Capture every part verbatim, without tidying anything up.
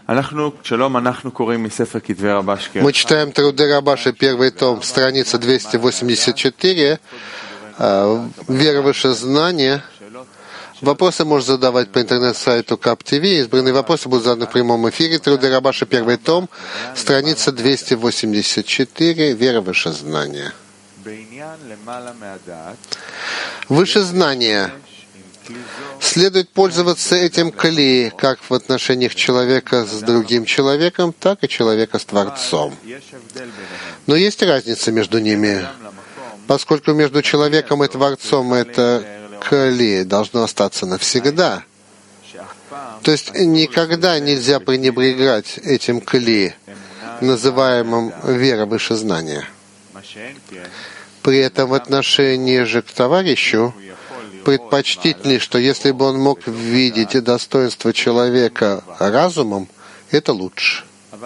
Мы читаем труды Рабаши, первый том, страница двести восемьдесят четыре, «Вера выше знания». Вопросы можно задавать по интернет-сайту КАП-ТВ. Избранные вопросы будут заданы в прямом эфире. Труды Рабаши, первый том, страница двести восемьдесят четыре, «Вера выше знания». Выше знания. Следует пользоваться этим кли, как в отношениях человека с другим человеком, так и человека с Творцом. Но есть разница между ними. Поскольку между человеком и Творцом это кли должно остаться навсегда. То есть никогда нельзя пренебрегать этим кли, называемым вера выше знания. При этом в отношении же к товарищу предпочтительнее, что если бы он мог видеть достоинство человека разумом, это лучше.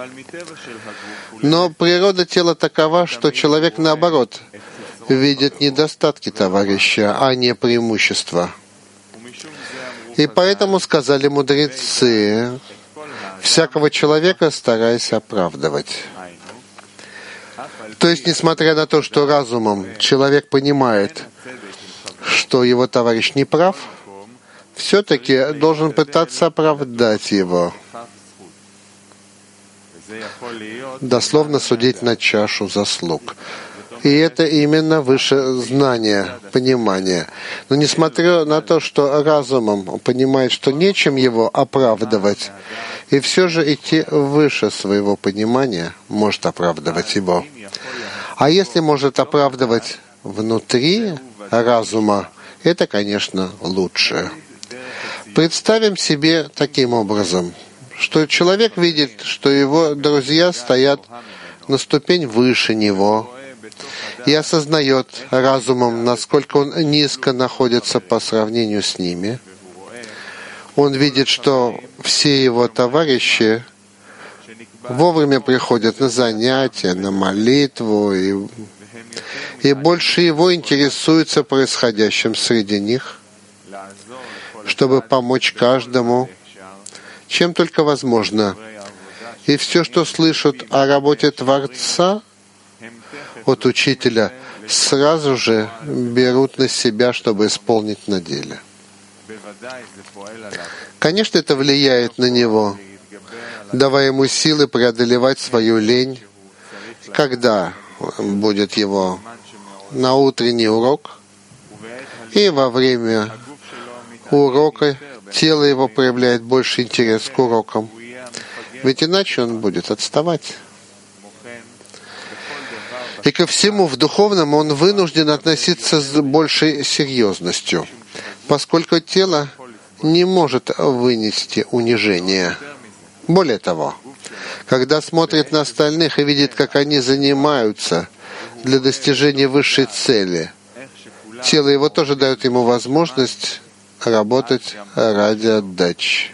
Но природа тела такова, что человек, наоборот, видит недостатки товарища, а не преимущества. И поэтому сказали мудрецы, всякого человека старайся оправдывать. То есть, несмотря на то, что разумом человек понимает, что его товарищ не прав, все-таки должен пытаться оправдать его. Дословно судить на чашу заслуг. И это именно выше знания, понимания. Но несмотря на то, что разумом понимает, что нечем его оправдывать, и все же идти выше своего понимания может оправдывать его. А если может оправдывать внутри разума, это, конечно, лучше. Представим себе таким образом, что человек видит, что его друзья стоят на ступень выше него, и осознает разумом, насколько он низко находится по сравнению с ними. Он видит, что все его товарищи вовремя приходят на занятия, на молитву, и, и больше его интересуется происходящим среди них, чтобы помочь каждому, чем только возможно. И все, что слышат о работе Творца от учителя, сразу же берут на себя, чтобы исполнить на деле. Конечно, это влияет на него, давая ему силы преодолевать свою лень. Когда будет его на утренний урок, и во время урока тело его проявляет больше интерес к урокам, ведь иначе он будет отставать. И ко всему в духовном он вынужден относиться с большей серьезностью, поскольку тело не может вынести унижения. Более того, когда смотрит на остальных и видит, как они занимаются для достижения высшей цели, тело его тоже дает ему возможность работать ради отдачи.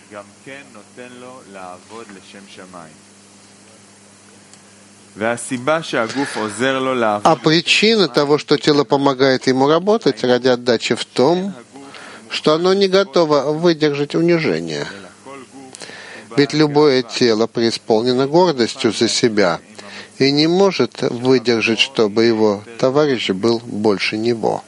А причина того, что тело помогает ему работать ради отдачи, в том, что оно не готово выдержать унижение. Ведь любое тело преисполнено гордостью за себя и не может выдержать, чтобы его товарищ был больше него.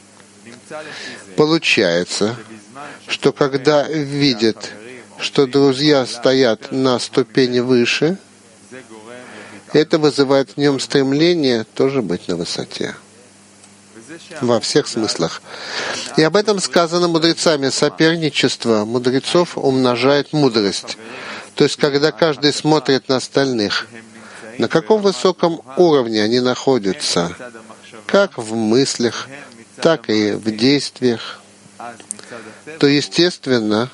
Получается, что когда видит, что друзья стоят на ступени выше, это вызывает в нем стремление тоже быть на высоте. Во всех смыслах. И об этом сказано мудрецами. Соперничество мудрецов умножает мудрость. То есть, когда каждый смотрит на остальных, на каком высоком уровне они находятся, как в мыслях, так и в действиях, то, естественно,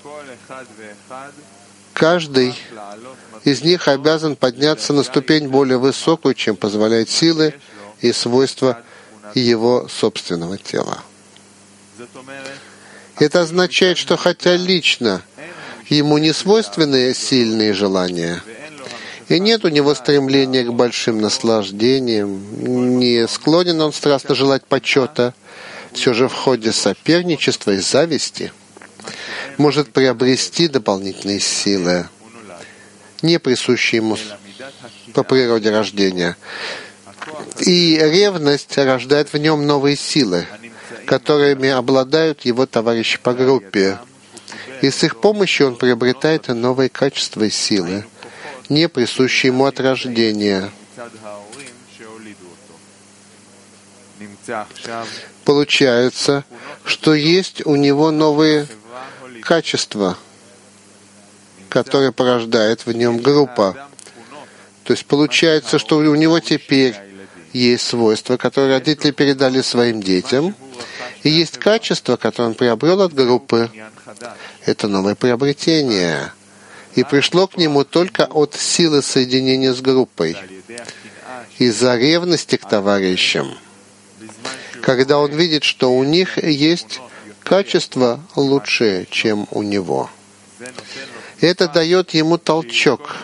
каждый из них обязан подняться на ступень более высокую, чем позволяют силы и свойства его собственного тела. Это означает, что хотя лично ему не свойственны сильные желания, и нет у него стремления к большим наслаждениям, не склонен он страстно желать почета, все же в ходе соперничества и зависти может приобрести дополнительные силы. не присущи ему по природе рождения. И ревность рождает в нем новые силы, которыми обладают его товарищи по группе. И с их помощью он приобретает новые качества и силы, не присущие ему от рождения. Получается, что есть у него новые качества, которые порождает в нем группа. То есть получается, что у него теперь есть свойства, которые родители передали своим детям, и есть качества, которые он приобрел от группы. Это новое приобретение. И пришло к нему только от силы соединения с группой, из-за ревности к товарищам. Когда он видит, что у них есть качества лучше, чем у него. Это дает ему толчок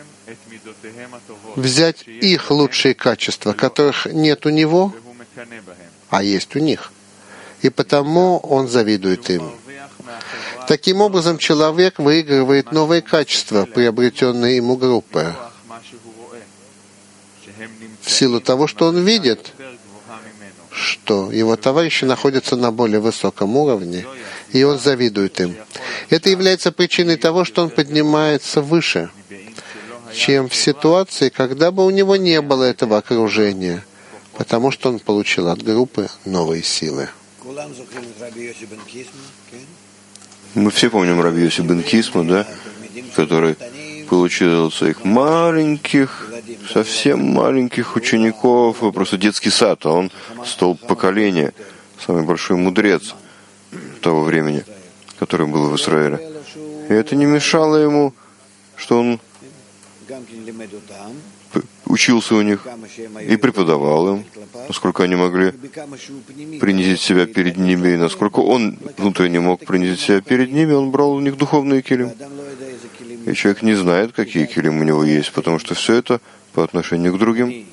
взять их лучшие качества, которых нет у него, а есть у них. И потому он завидует им. Таким образом, человек выигрывает новые качества, приобретенные ему группой, в силу того, что он видит, что его товарищи находятся на более высоком уровне, и он завидует им. Это является причиной того, что он поднимается выше, чем в ситуации, когда бы у него не было этого окружения, потому что он получил от группы новые силы. Мы все помним Раби Йоси бен Кисма, да, который получил своих маленьких, совсем маленьких учеников, просто детский сад, а он столб поколения, самый большой мудрец того времени, который был в Израиле. И это не мешало ему, что он учился у них и преподавал им, насколько они могли принизить себя перед ними, и насколько он внутренне мог принизить себя перед ними, он брал у них духовные килим. И человек не знает, какие килим у него есть, потому что все это по отношению к другим.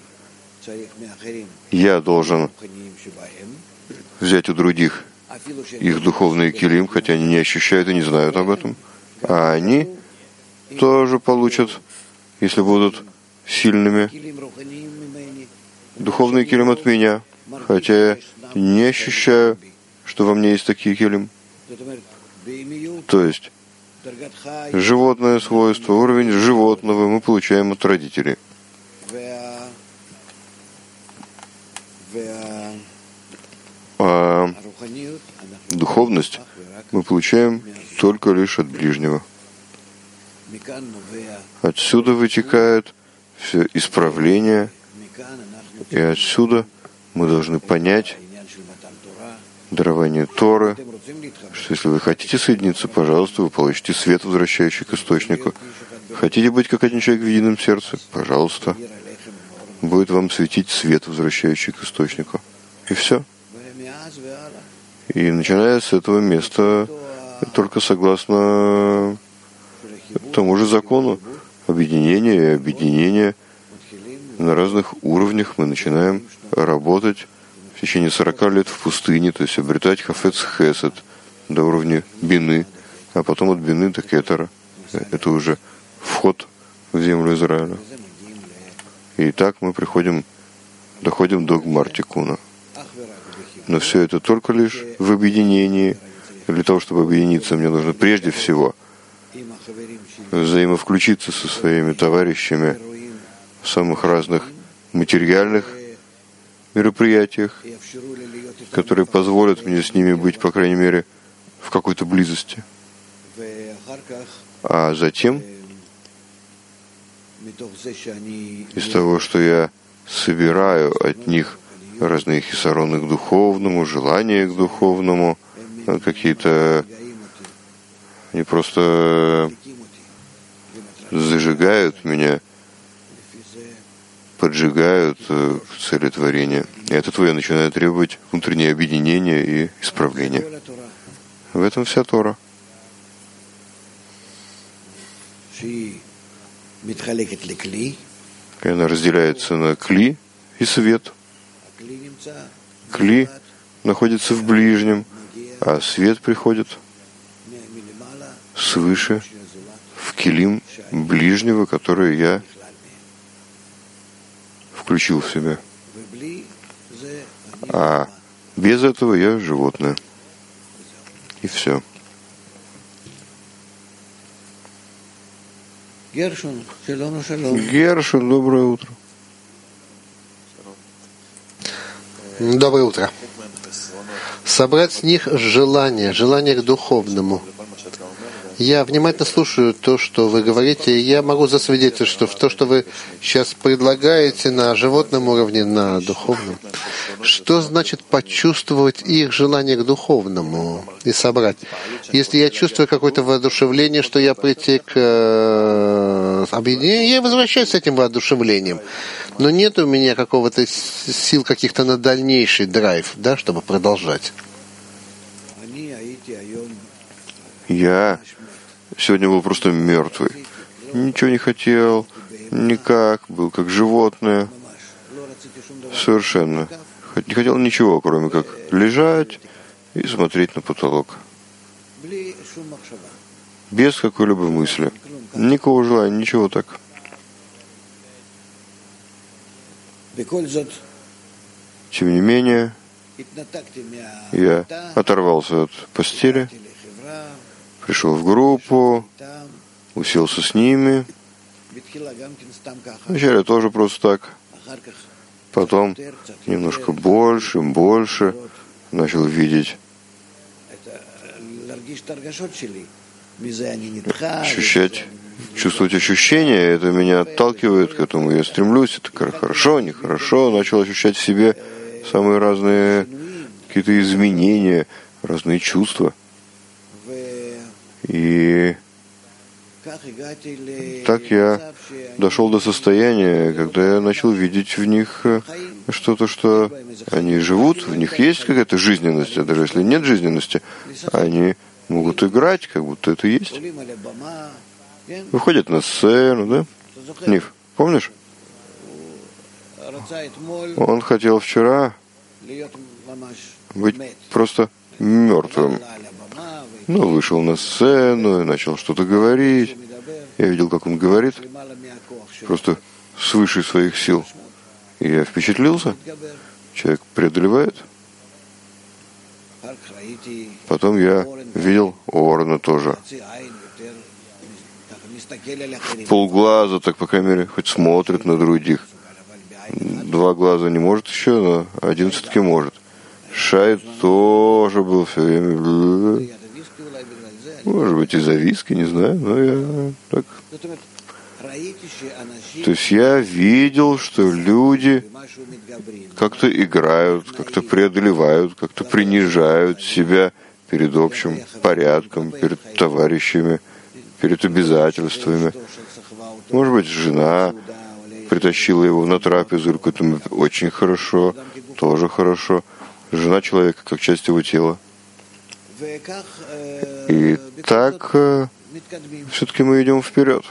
Я должен взять у других их духовные килим, хотя они не ощущают и не знают об этом, а они тоже получат, если будут сильными, духовные килим от меня, хотя я не ощущаю, что во мне есть такие килим. То есть животное свойство, уровень животного мы получаем от родителей. А духовность мы получаем только лишь от ближнего. Отсюда вытекает все исправление, и отсюда мы должны понять дарование Торы, что если вы хотите соединиться, пожалуйста, вы получите свет, возвращающий к источнику. Хотите быть как один человек в едином сердце? Пожалуйста. Будет вам светить свет, возвращающий к источнику. И все. И начиная с этого места, только согласно тому же закону объединения и объединения на разных уровнях мы начинаем работать в течение сорока лет в пустыне, то есть обретать хафец хесед до уровня бины, а потом от бины до кетера. Это уже вход в землю Израиля. И так мы приходим, доходим до Гмар-Тикуна. Но все это только лишь в объединении. Для того, чтобы объединиться, мне нужно прежде всего взаимовключиться со своими товарищами в самых разных материальных мероприятиях, которые позволят мне с ними быть, по крайней мере, в какой-то близости. А затем, из того, что я собираю от них разные хисароны к духовному, желания к духовному, какие-то они просто зажигают меня, поджигают к цели творения. И от этого я начинаю требовать внутреннее объединение и исправления. В этом вся Тора. Она разделяется на кли и свет. Кли находится в ближнем, а свет приходит свыше, в килим ближнего, который я включил в себя. А без этого я животное. И все. Гершун, доброе утро. Доброе утро. Собрать с них желание, желание к духовному. Я внимательно слушаю то, что вы говорите, и я могу засвидетельствовать, что в то, что вы сейчас предлагаете на животном уровне, на духовном, что значит почувствовать их желание к духовному и собрать? Если я чувствую какое-то воодушевление, что я прийти к э, объединению, я возвращаюсь с этим воодушевлением. Но нет у меня какого-то сил каких-то на дальнейший драйв, да, чтобы продолжать. Я сегодня был просто мертвый. Ничего не хотел, никак, был как животное. Совершенно. Не хотел ничего, кроме как лежать и смотреть на потолок. Без какой-либо мысли. Никакого желания, ничего так. Тем не менее, я оторвался от постели, пришел в группу, уселся с ними. Вначале тоже просто так. Потом немножко больше, больше начал видеть, ощущать, чувствовать ощущения. Это меня отталкивает к этому. Я стремлюсь. Это хорошо, нехорошо. Начал ощущать в себе самые разные какие-то изменения, разные чувства. И так я дошел до состояния, когда я начал видеть в них что-то, что они живут, в них есть какая-то жизненность, а даже если нет жизненности, они могут играть, как будто это есть. Выходят на сцену, да? Нив, помнишь? Он хотел вчера быть просто мертвым. Ну, вышел на сцену и начал что-то говорить. Я видел, как он говорит, просто свыше своих сил. И я впечатлился. Человек преодолевает. Потом я видел Орна тоже. В полглаза, так, по крайней мере, хоть смотрит на других. Два глаза не может еще, но один все-таки может. Шайд тоже был все время. Может быть, из-за виски, не знаю, но я так. То есть я видел, что люди как-то играют, как-то преодолевают, как-то принижают себя перед общим порядком, перед товарищами, перед обязательствами. Может быть, жена притащила его на трапезу, к этому очень хорошо, тоже хорошо. Жена человека как часть его тела. И так все-таки мы идем вперед.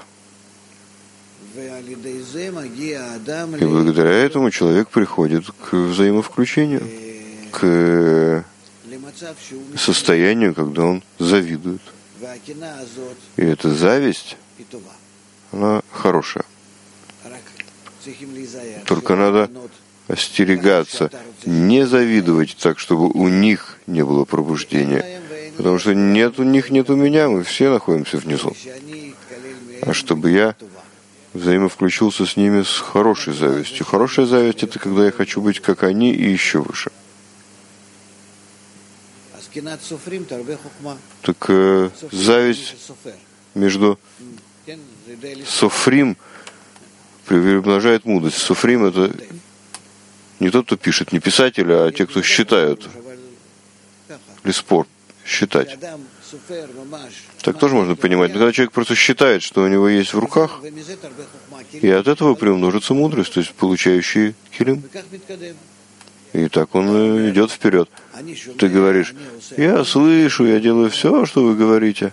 И благодаря этому человек приходит к взаимовключению, к состоянию, когда он завидует. И эта зависть, она хорошая. Только надо остерегаться, не завидовать так, чтобы у них не было пробуждения. Потому что нет у них, нет у меня, мы все находимся внизу. А чтобы я взаимовключился с ними с хорошей завистью. Хорошая зависть — это когда я хочу быть как они и еще выше. Так э, зависть между софрим приумножает мудрость. Софрим — это не тот, кто пишет, не писатель, а те, кто считают. Или спорт, считать. Так тоже можно понимать. Но когда человек просто считает, что у него есть в руках, и от этого приумножится мудрость, то есть получающий килим. И так он идет вперед. Ты говоришь: я слышу, я делаю все, что вы говорите.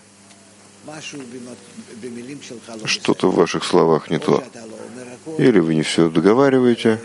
Что-то в ваших словах не то. Или вы не все договариваете,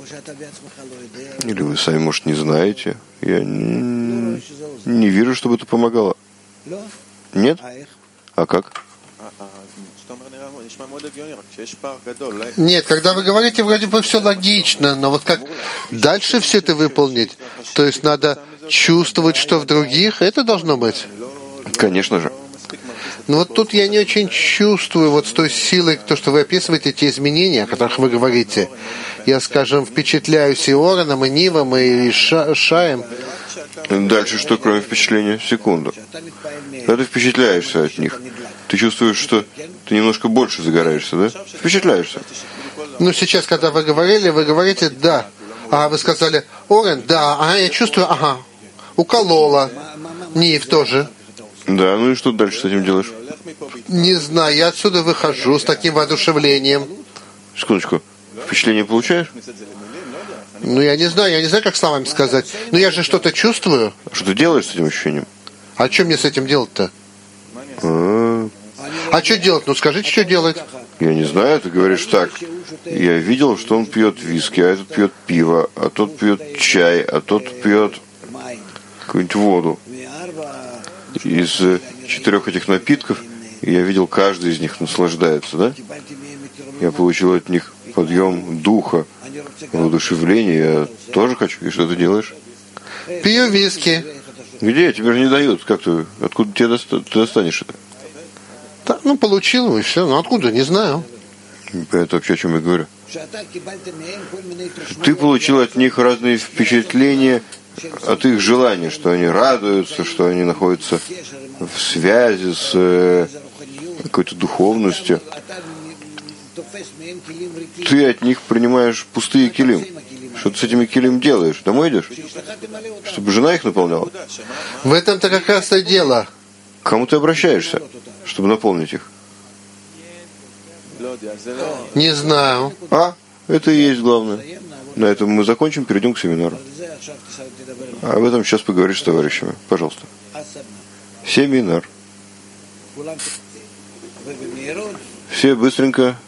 или вы сами, может, не знаете. Я не, не вижу, чтобы это помогало. Нет? А как? Нет, когда вы говорите, вроде бы все логично, но вот как дальше все это выполнить? То есть надо чувствовать, что в других, это должно быть? Конечно же. Но вот тут я не очень чувствую вот с той силой, то, что вы описываете, те изменения, о которых вы говорите. Я, скажем, впечатляюсь и Ораном, и Нивом, и Ша- Шаем. Дальше что, кроме впечатления? Секунду. Когда ты впечатляешься от них, ты чувствуешь, что ты немножко больше загораешься, да? Впечатляешься. Ну, сейчас, когда вы говорили, вы говорите «да». А вы сказали «Орен», «да», ага, я чувствую, ага. Уколола. Нив тоже. Да, ну и что дальше с этим делаешь? Не знаю, я отсюда выхожу с таким воодушевлением. Секундочку. Впечатление получаешь? Ну, я не знаю, я не знаю, как словами сказать. Но я же что-то чувствую. Что ты делаешь с этим ощущением? А что мне с этим делать-то? А, А что делать? Ну, скажите, что делать? я не знаю, ты говоришь так. Я видел, что он пьет виски, а этот пьет пиво, а тот пьет чай, а тот пьет какую-нибудь воду. Из четырех этих напитков я видел, каждый из них наслаждается, да? Я получил от них подъем духа, воодушевление. Я тоже хочу. И что ты делаешь? Пью виски. Где? Тебе же не дают. Как ты? Откуда тебе доста- ты достанешь это? Да, ну, получил, и все. Ну, откуда? Не знаю. Это вообще о чем я говорю. Ты получил от них разные впечатления, от их желаний, что они радуются, что они находятся в связи с э, какой-то духовностью. Ты от них принимаешь пустые килим. Что ты с этими килим делаешь? Домой идешь? Чтобы жена их наполняла? В этом-то как раз и дело. К кому ты обращаешься, чтобы наполнить их? Не знаю. А? Это и есть главное. На этом мы закончим, перейдем к семинару. А об этом сейчас поговоришь с товарищами. Пожалуйста. Семинар. Все быстренько